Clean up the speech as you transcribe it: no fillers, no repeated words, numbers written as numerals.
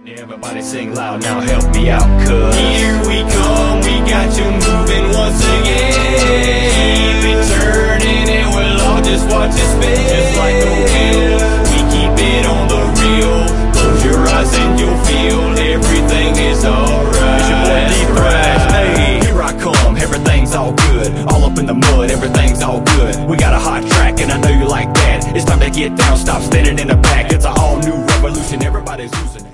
Everybody sing loud now, help me out, cuz here we come, we got you moving once again. Keep it turning and we'll all just watch it spin. Just like a wheel, we keep it on the real. Close your eyes and you'll feel everything is alright. It's your boy D-Thrash, hey, here I come, everything's all good. All up in the mud, everything's all good. We got a hot track and I know you like that. It's time to get down, stop standing in the back. It's an all new revolution, everybody's losing.